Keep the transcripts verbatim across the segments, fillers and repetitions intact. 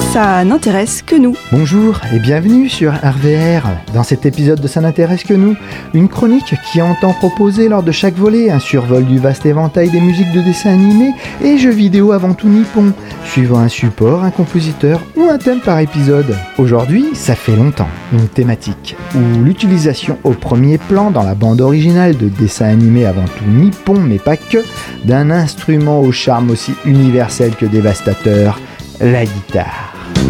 Ça n'intéresse que nous. Bonjour et bienvenue sur R V R. Dans cet épisode de Ça n'intéresse que nous, une chronique qui entend proposer lors de chaque volet un survol du vaste éventail des musiques de dessins animés et jeux vidéo avant tout nippon, suivant un support, un compositeur ou un thème par épisode. Aujourd'hui, ça fait longtemps, une thématique où l'utilisation au premier plan dans la bande originale de dessins animés avant tout nippon mais pas que, d'un instrument au charme aussi universel que dévastateur, la guitare.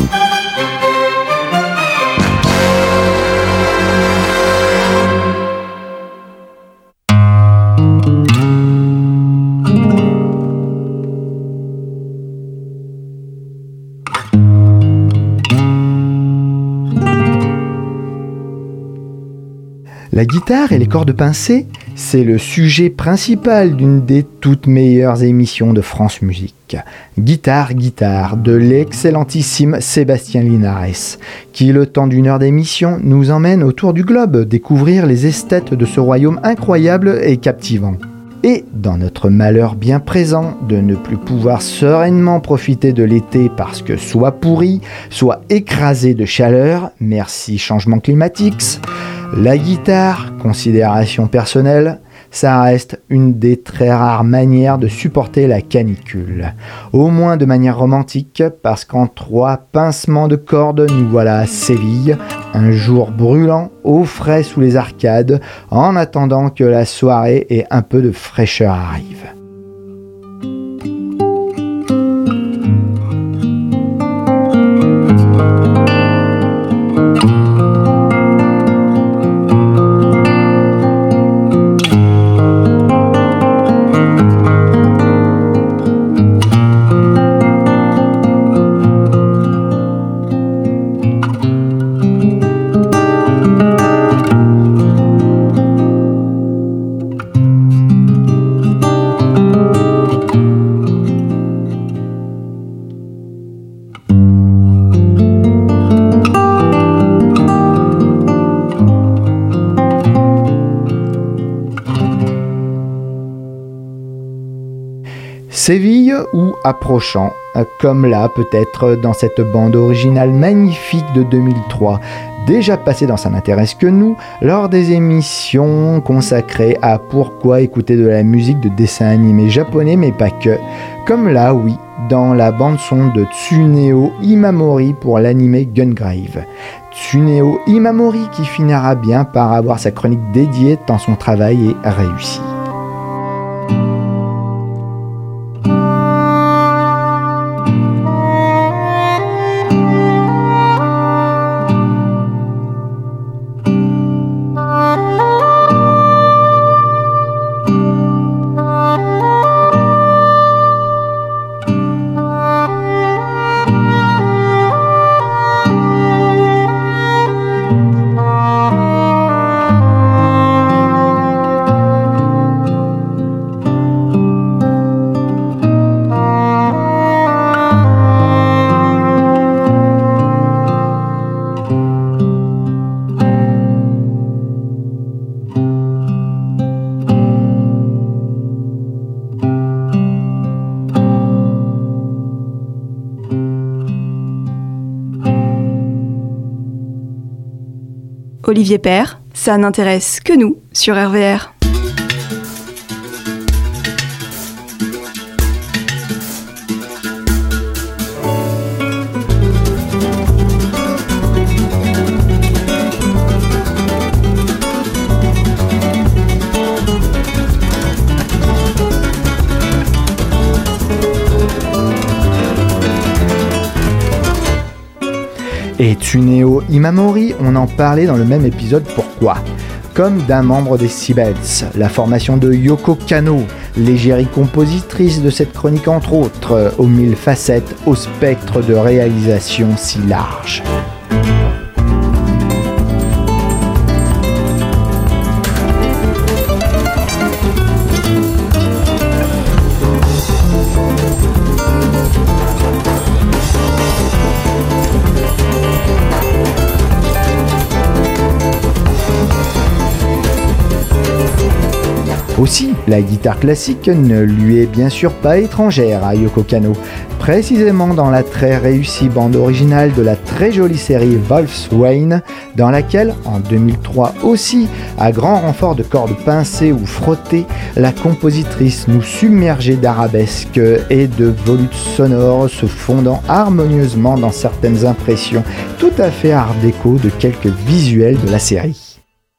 La guitare et les cordes pincées, c'est le sujet principal d'une des toutes meilleures émissions de France Musique. Guitare, guitare, de l'excellentissime Sébastien Linares, qui, le temps d'une heure d'émission, nous emmène autour du globe découvrir les esthètes de ce royaume incroyable et captivant. Et, dans notre malheur bien présent de ne plus pouvoir sereinement profiter de l'été parce que soit pourri, soit écrasé de chaleur, merci changement climatique, la guitare, considération personnelle, ça reste une des très rares manières de supporter la canicule. Au moins de manière romantique, parce qu'en trois pincements de cordes, nous voilà à Séville, un jour brûlant, au frais sous les arcades, en attendant que la soirée et un peu de fraîcheur arrivent. Séville ou approchant, comme là peut-être dans cette bande originale magnifique de deux mille trois, déjà passée dans Ça n'intéresse que nous, lors des émissions consacrées à pourquoi écouter de la musique de dessins animés japonais mais pas que, comme là oui, dans la bande-son de Tsuneo Imamori pour l'anime Gungrave. Tsuneo Imamori qui finira bien par avoir sa chronique dédiée tant son travail est réussi. Olivier Père, ça n'intéresse que nous sur R V R. Et Tsuneo Imamori, on en parlait dans le même épisode Pourquoi ? Comme d'un membre des Seabeds, la formation de Yoko Kanno, l'égérie compositrice de cette chronique entre autres, aux mille facettes, au spectre de réalisation si large. Aussi, la guitare classique ne lui est bien sûr pas étrangère à Yoko Kanno, précisément dans la très réussie bande originale de la très jolie série Wolfswain, dans laquelle, en deux mille trois aussi, à grand renfort de cordes pincées ou frottées, la compositrice nous submergeait d'arabesques et de volutes sonores se fondant harmonieusement dans certaines impressions tout à fait art déco de quelques visuels de la série.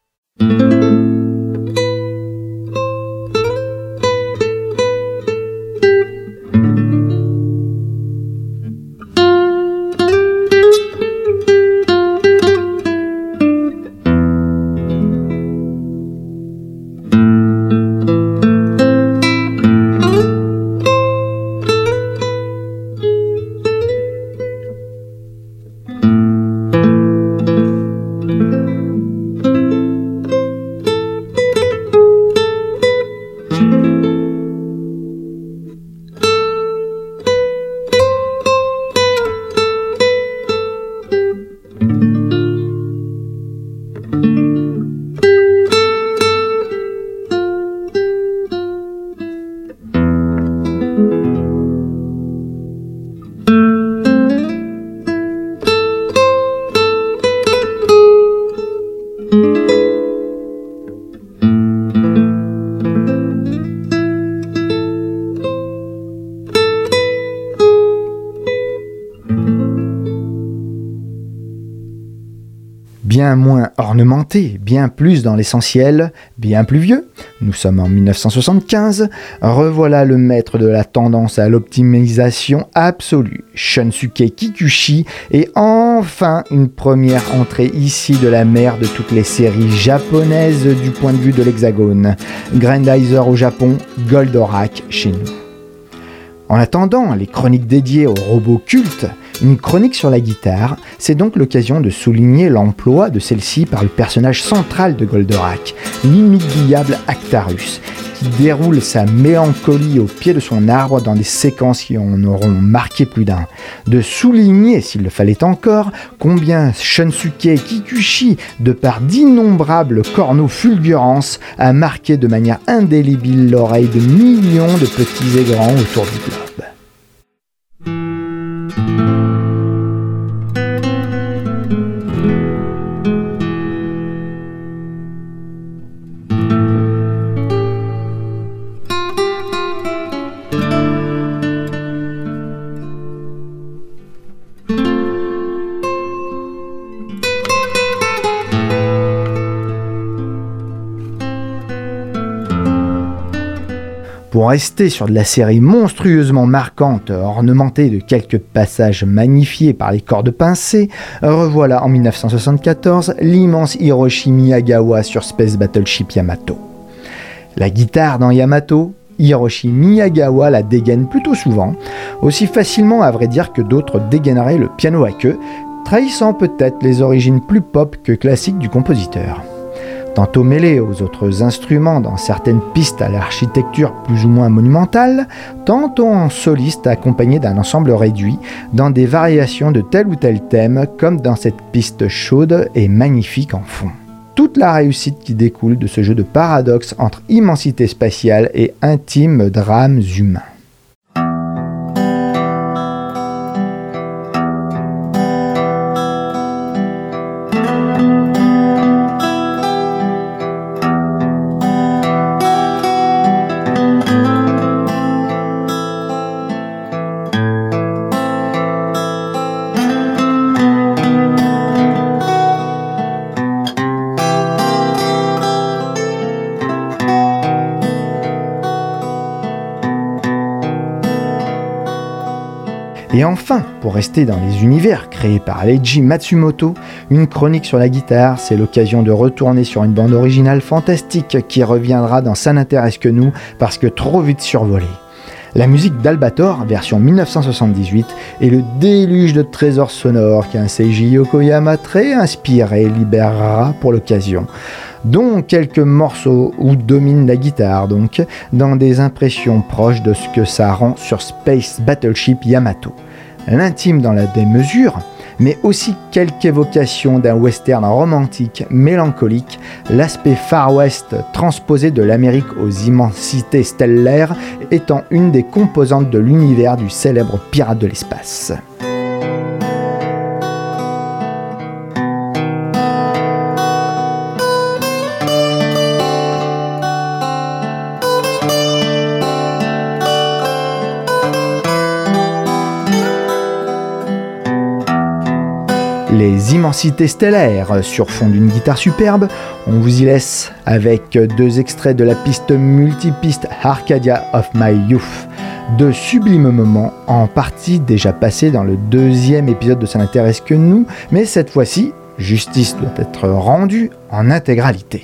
Bien moins ornementé, bien plus dans l'essentiel, bien plus vieux, nous sommes en mille neuf cent soixante-quinze, revoilà le maître de la tendance à l'optimisation absolue, Shunsuke Kikuchi, et enfin une première entrée ici de la mère de toutes les séries japonaises du point de vue de l'Hexagone, Grandizer au Japon, Goldorak chez nous. En attendant les chroniques dédiées aux robots cultes, une chronique sur la guitare, c'est donc l'occasion de souligner l'emploi de celle-ci par le personnage central de Goldorak, l'inoubliable Actarus, qui déroule sa mélancolie au pied de son arbre dans des séquences qui en auront marqué plus d'un. De souligner, s'il le fallait encore, combien Shunsuke Kikuchi, de par d'innombrables corneaux fulgurances, a marqué de manière indélébile l'oreille de millions de petits et grands autour du globe. Pour rester sur de la série monstrueusement marquante, ornementée de quelques passages magnifiés par les cordes pincées, revoilà en mille neuf cent soixante-quatorze l'immense Hiroshi Miyagawa sur Space Battleship Yamato. La guitare dans Yamato, Hiroshi Miyagawa la dégaine plutôt souvent, aussi facilement à vrai dire que d'autres dégaineraient le piano à queue, trahissant peut-être les origines plus pop que classiques du compositeur. Tantôt mêlé aux autres instruments dans certaines pistes à l'architecture plus ou moins monumentale, tantôt en soliste accompagné d'un ensemble réduit dans des variations de tel ou tel thème, comme dans cette piste chaude et magnifique en fond. Toute la réussite qui découle de ce jeu de paradoxe entre immensité spatiale et intimes drames humains. Et enfin, pour rester dans les univers créés par Leiji Matsumoto, une chronique sur la guitare, c'est l'occasion de retourner sur une bande originale fantastique qui reviendra dans Ça n'intéresse que nous parce que trop vite survolée. La musique d'Albator, version mille neuf cent soixante-dix-huit, est le déluge de trésors sonores qu'un Seiji Yokoyama très inspiré libérera pour l'occasion, dont quelques morceaux où domine la guitare donc, dans des impressions proches de ce que ça rend sur Space Battleship Yamato. L'intime dans la démesure, mais aussi quelques évocations d'un western romantique, mélancolique, l'aspect Far West transposé de l'Amérique aux immensités stellaires étant une des composantes de l'univers du célèbre pirate de l'espace. Les immensités stellaires sur fond d'une guitare superbe, on vous y laisse avec deux extraits de la piste multipiste Arcadia of My Youth. De sublimes moments, en partie déjà passés dans le deuxième épisode de Ça n'intéresse que nous, mais cette fois-ci, justice doit être rendue en intégralité.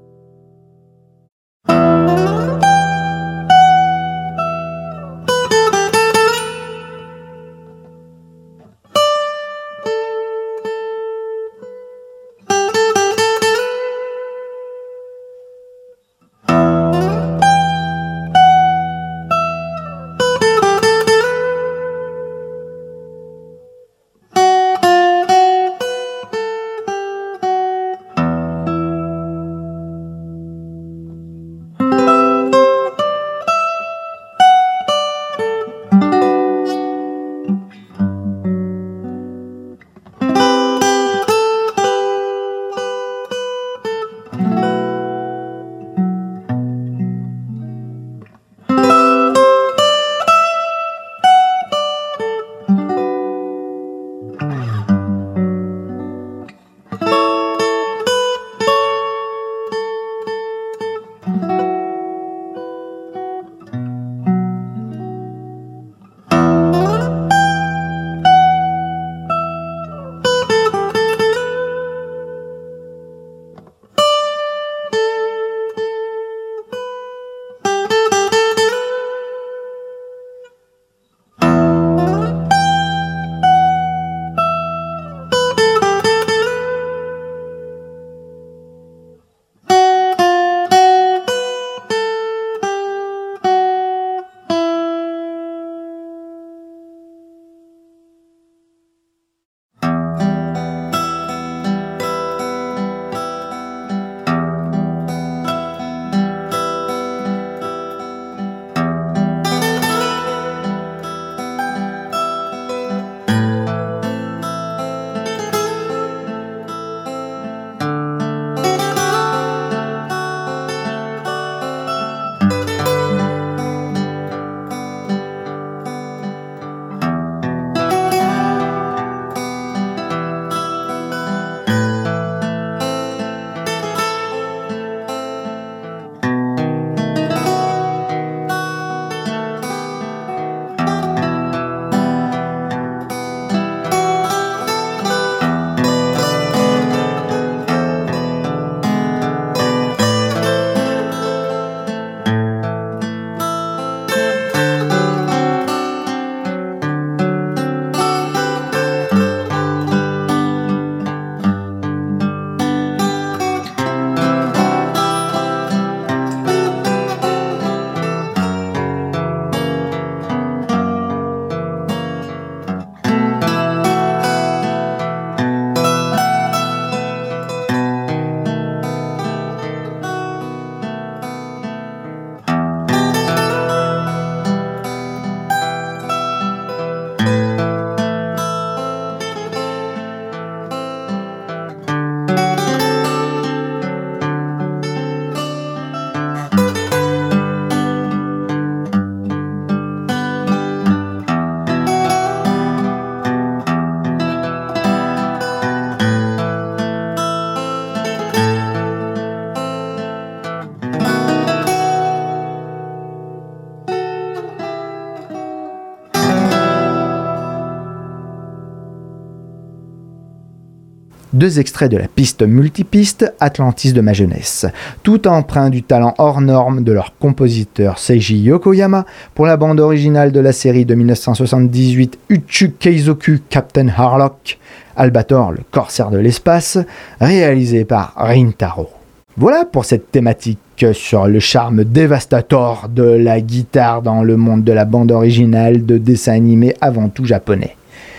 deux extraits de la piste multipiste Atlantis de ma jeunesse, tout empreint du talent hors norme de leur compositeur Seiji Yokoyama pour la bande originale de la série de dix-neuf cent soixante-dix-huit Uchu Keizoku Captain Harlock, Albator le corsaire de l'espace, réalisé par Rintaro. Voilà pour cette thématique sur le charme dévastateur de la guitare dans le monde de la bande originale de dessins animés avant tout japonais.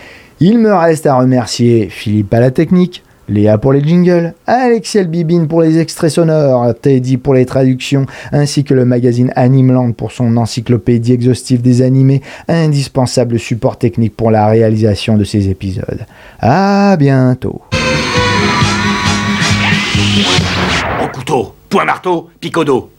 Il me reste à remercier Philippe à la technique, Léa pour les jingles, Alexis Bibine pour les extraits sonores, Teddy pour les traductions, ainsi que le magazine Animeland pour son encyclopédie exhaustive des animés, indispensable support technique pour la réalisation de ces épisodes. À bientôt. Au couteau, point marteau, picodo.